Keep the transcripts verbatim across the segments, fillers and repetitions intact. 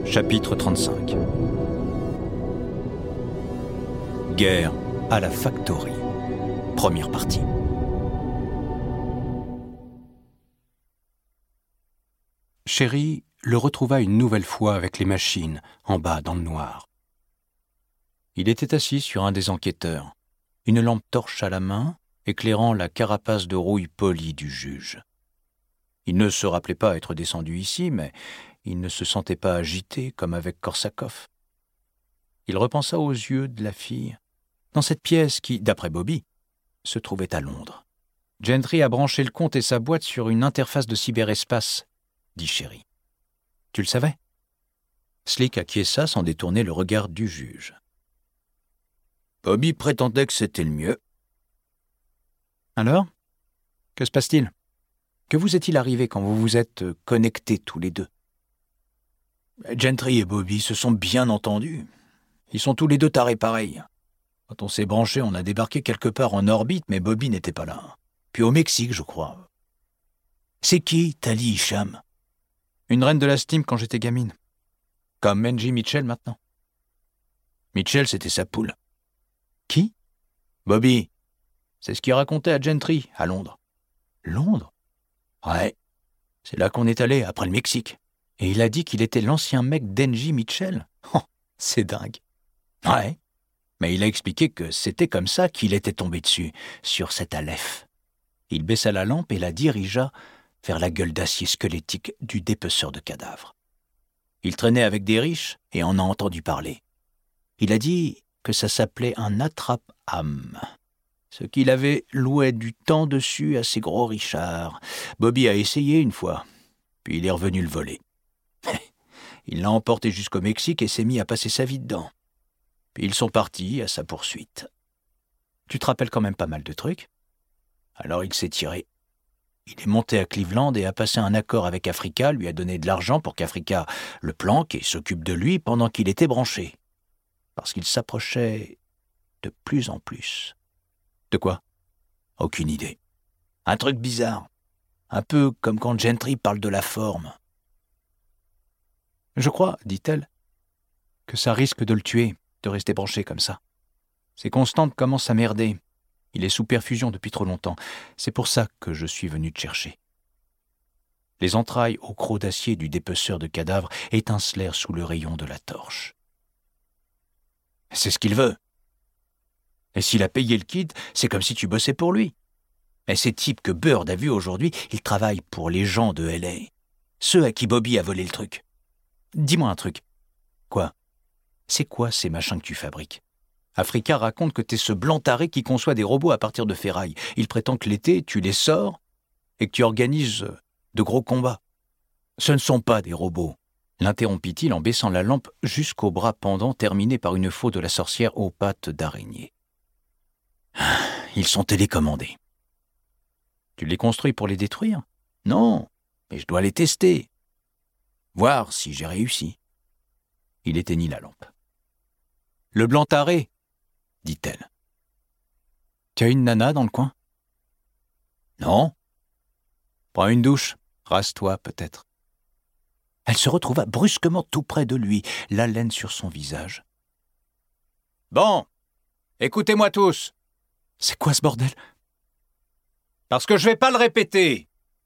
Chapitre trente-cinq. Guerre à la Factory. Première partie. Sherry le retrouva une nouvelle fois avec les machines, en bas dans le noir. Il était assis sur un des enquêteurs, une lampe torche à la main, éclairant la carapace de rouille polie du juge. Il ne se rappelait pas être descendu ici, mais il ne se sentait pas agité comme avec Korsakov. Il repensa aux yeux de la fille, dans cette pièce qui, d'après Bobby, se trouvait à Londres. « Gentry a branché le compte et sa boîte sur une interface de cyberespace », dit Sherry. « Tu le savais ?» Slick acquiesça sans détourner le regard du juge. Bobby prétendait que c'était le mieux. « Alors ? Que se passe-t-il ? Que vous est-il arrivé quand vous vous êtes connectés tous les deux ? » Gentry et Bobby se sont bien entendus. Ils sont tous les deux tarés pareils. Quand on s'est branché, on a débarqué quelque part en orbite, mais Bobby n'était pas là. Puis au Mexique, je crois. C'est qui, Tali Hicham ? Une reine de la Steam quand j'étais gamine. Comme Angie Mitchell maintenant. Mitchell, c'était sa poule. Qui ? Bobby. C'est ce qu'il racontait à Gentry, à Londres. Londres ? Ouais. C'est là qu'on est allé, après le Mexique. Et il a dit qu'il était l'ancien mec d'Angie Mitchell. Oh, c'est dingue. Ouais. Mais il a expliqué que c'était comme ça qu'il était tombé dessus, sur cet Aleph. Il baissa la lampe et la dirigea vers la gueule d'acier squelettique du dépeceur de cadavres. Il traînait avec des riches et en a entendu parler. Il a dit que ça s'appelait un attrape-âme. Ce qu'il avait loué du temps dessus à ces gros richards. Bobby a essayé une fois, puis il est revenu le voler. Il l'a emporté jusqu'au Mexique et s'est mis à passer sa vie dedans. Puis ils sont partis à sa poursuite. Tu te rappelles quand même pas mal de trucs ? Alors il s'est tiré. Il est monté à Cleveland et a passé un accord avec Africa, lui a donné de l'argent pour qu'Africa le planque et s'occupe de lui pendant qu'il était branché. Parce qu'il s'approchait de plus en plus. De quoi ? Aucune idée. Un truc bizarre. Un peu comme quand Gentry parle de la forme. Je crois, dit-elle, que ça risque de le tuer, de rester branché comme ça. Ses constantes commencent à merder. Il est sous perfusion depuis trop longtemps. C'est pour ça que je suis venu te chercher. Les entrailles au croc d'acier du dépeceur de cadavres étincelèrent sous le rayon de la torche. C'est ce qu'il veut. Et s'il a payé le kid, c'est comme si tu bossais pour lui. Et ces types que Bird a vus aujourd'hui, ils travaillent pour les gens de L A. Ceux à qui Bobby a volé le truc. Dis-moi un truc. Quoi ? C'est quoi ces machins que tu fabriques ? Africa raconte que t'es ce blanc taré qui conçoit des robots à partir de ferraille. Il prétend que l'été, tu les sors et que tu organises de gros combats. Ce ne sont pas des robots, l'interrompit-il en baissant la lampe jusqu'au bras pendant terminé par une faux de la sorcière aux pattes d'araignée. Ils sont télécommandés. Tu les construis pour les détruire ? Non, mais je dois les tester. Voir si j'ai réussi. Il éteignit la lampe. Le blanc taré, dit-elle. Tu as une nana dans le coin ? Non. Prends une douche, rase-toi peut-être. Elle se retrouva brusquement tout près de lui, l'haleine sur son visage. Bon, écoutez-moi tous. C'est quoi ce bordel ? Parce que je vais pas le répéter.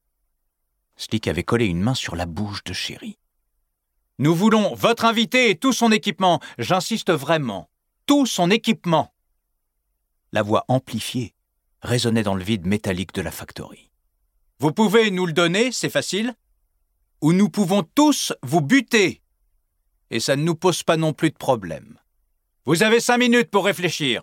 Slick avait collé une main sur la bouche de Sherry. Nous voulons votre invité et tout son équipement. J'insiste vraiment. Tout son équipement. La voix amplifiée résonnait dans le vide métallique de la Factory. Vous pouvez nous le donner, c'est facile. Ou nous pouvons tous vous buter. Et ça ne nous pose pas non plus de problème. Vous avez cinq minutes pour réfléchir.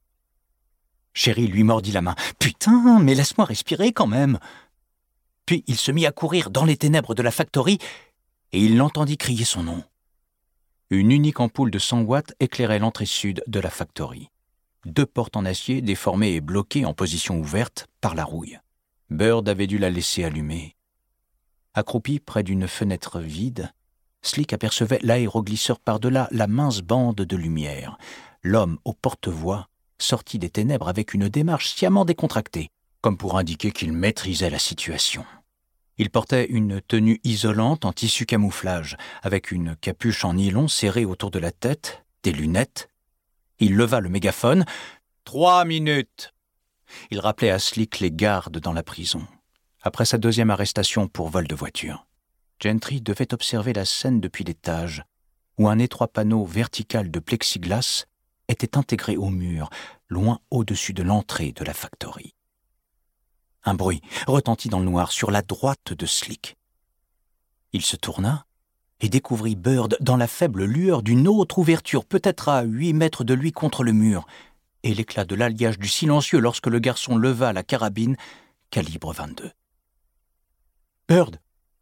Sherry lui mordit la main. Putain, mais laisse-moi respirer quand même. Puis il se mit à courir dans les ténèbres de la Factory et il l'entendit crier son nom. Une unique ampoule de cent watts éclairait l'entrée sud de la Factory. Deux portes en acier déformées et bloquées en position ouverte par la rouille. Bird avait dû la laisser allumée. Accroupi près d'une fenêtre vide, Slick apercevait l'aéroglisseur par-delà la mince bande de lumière. L'homme au porte-voix sortit des ténèbres avec une démarche sciemment décontractée, comme pour indiquer qu'il maîtrisait la situation. Il portait une tenue isolante en tissu camouflage, avec une capuche en nylon serrée autour de la tête, des lunettes. Il leva le mégaphone. « Trois minutes !» Il rappelait à Slick les gardes dans la prison. Après sa deuxième arrestation pour vol de voiture, Gentry devait observer la scène depuis l'étage, où un étroit panneau vertical de plexiglas était intégré au mur, loin au-dessus de l'entrée de la factory. Un bruit retentit dans le noir sur la droite de Slick. Il se tourna et découvrit Bird dans la faible lueur d'une autre ouverture, peut-être à huit mètres de lui contre le mur, et l'éclat de l'alliage du silencieux lorsque le garçon leva la carabine calibre vingt-deux. « Bird! Non !»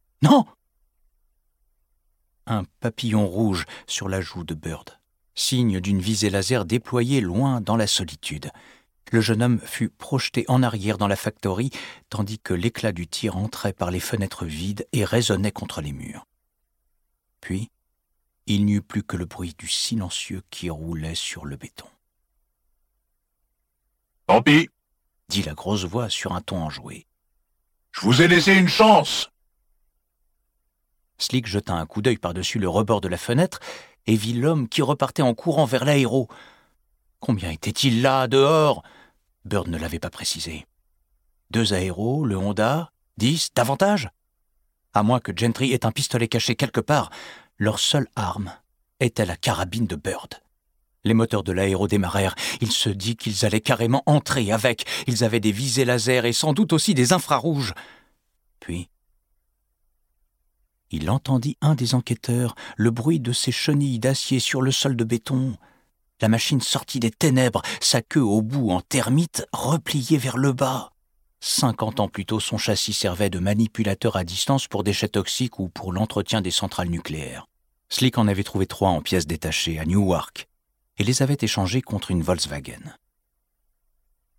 Un papillon rouge sur la joue de Bird, signe d'une visée laser déployée loin dans la solitude. Le jeune homme fut projeté en arrière dans la factory, tandis que l'éclat du tir entrait par les fenêtres vides et résonnait contre les murs. Puis, il n'y eut plus que le bruit du silencieux qui roulait sur le béton. « Tant pis, » dit la grosse voix sur un ton enjoué. « Je vous ai laissé une chance !» Slick jeta un coup d'œil par-dessus le rebord de la fenêtre et vit l'homme qui repartait en courant vers l'aéro. Combien était-il là, dehors ? Bird ne l'avait pas précisé. Deux aéros, le Honda, dix, davantage ? À moins que Gentry ait un pistolet caché quelque part, leur seule arme était la carabine de Bird. Les moteurs de l'aéro démarrèrent. Il se dit qu'ils allaient carrément entrer avec. Ils avaient des visées laser et sans doute aussi des infrarouges. Puis, il entendit un des enquêteurs, le bruit de ses chenilles d'acier sur le sol de béton. La machine sortit des ténèbres, sa queue au bout en termite, repliée vers le bas. Cinquante ans plus tôt, son châssis servait de manipulateur à distance pour déchets toxiques ou pour l'entretien des centrales nucléaires. Slick en avait trouvé trois en pièces détachées à Newark et les avait échangés contre une Volkswagen. Gentry !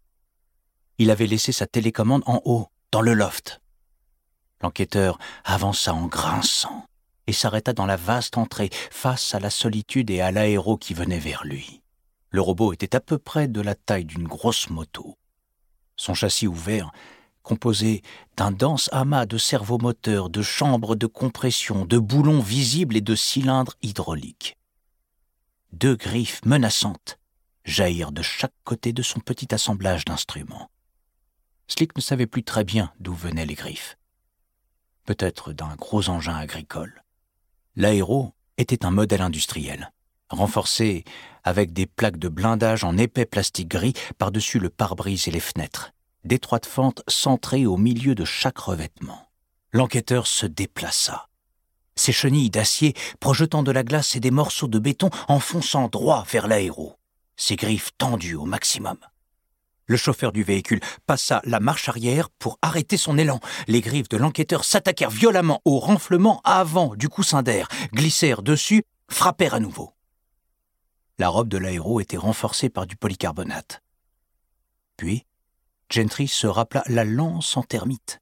Il avait laissé sa télécommande en haut, dans le loft. L'enquêteur avança en grinçant et s'arrêta dans la vaste entrée, face à la solitude et à l'aéro qui venait vers lui. Le robot était à peu près de la taille d'une grosse moto. Son châssis ouvert, composé d'un dense amas de servomoteurs, de chambres de compression, de boulons visibles et de cylindres hydrauliques. Deux griffes menaçantes jaillirent de chaque côté de son petit assemblage d'instruments. Slick ne savait plus très bien d'où venaient les griffes. Peut-être d'un gros engin agricole. L'aéro était un modèle industriel, renforcé avec des plaques de blindage en épais plastique gris par-dessus le pare-brise et les fenêtres, d'étroites fentes centrées au milieu de chaque revêtement. L'enquêteur se déplaça. Ses chenilles d'acier projetant de la glace et des morceaux de béton enfonçant droit vers l'aéro, ses griffes tendues au maximum. Le chauffeur du véhicule passa la marche arrière pour arrêter son élan. Les griffes de l'enquêteur s'attaquèrent violemment au renflement avant du coussin d'air, glissèrent dessus, frappèrent à nouveau. La robe de l'aéro était renforcée par du polycarbonate. Puis, Gentry se rappela la lance en termite.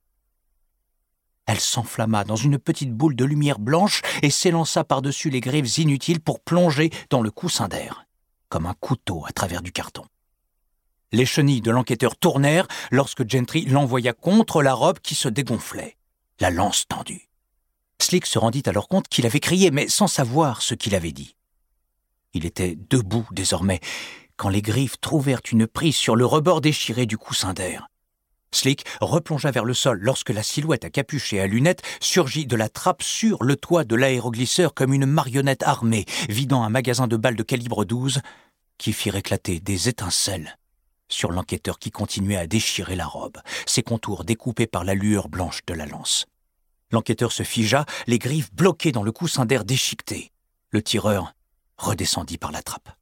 Elle s'enflamma dans une petite boule de lumière blanche et s'élança par-dessus les griffes inutiles pour plonger dans le coussin d'air, comme un couteau à travers du carton. Les chenilles de l'enquêteur tournèrent lorsque Gentry l'envoya contre la robe qui se dégonflait, la lance tendue. Slick se rendit alors compte qu'il avait crié, mais sans savoir ce qu'il avait dit. Il était debout désormais, quand les griffes trouvèrent une prise sur le rebord déchiré du coussin d'air. Slick replongea vers le sol lorsque la silhouette à capuche et à lunettes surgit de la trappe sur le toit de l'aéroglisseur comme une marionnette armée, vidant un magasin de balles de calibre douze qui firent éclater des étincelles sur l'enquêteur qui continuait à déchirer la robe, ses contours découpés par la lueur blanche de la lance. L'enquêteur se figea, les griffes bloquées dans le coussin d'air déchiqueté. Le tireur redescendit par la trappe.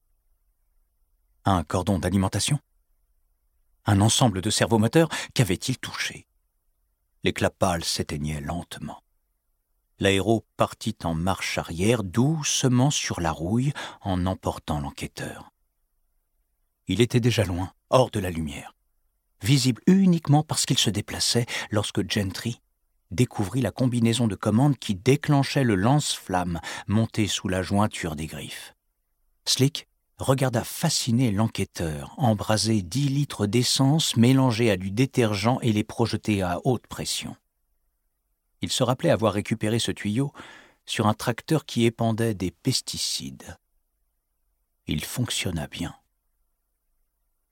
Un cordon d'alimentation ? Un ensemble de servomoteurs, qu'avait-il touché ? L'éclat pâle s'éteignait lentement. L'aéro partit en marche arrière, doucement sur la rouille, en emportant l'enquêteur. Il était déjà loin, hors de la lumière, visible uniquement parce qu'il se déplaçait lorsque Gentry découvrit la combinaison de commandes qui déclenchait le lance-flamme monté sous la jointure des griffes. Slick regarda fasciné l'enquêteur embraser dix litres d'essence mélangée à du détergent et les projeter à haute pression. Il se rappelait avoir récupéré ce tuyau sur un tracteur qui épandait des pesticides. Il fonctionna bien.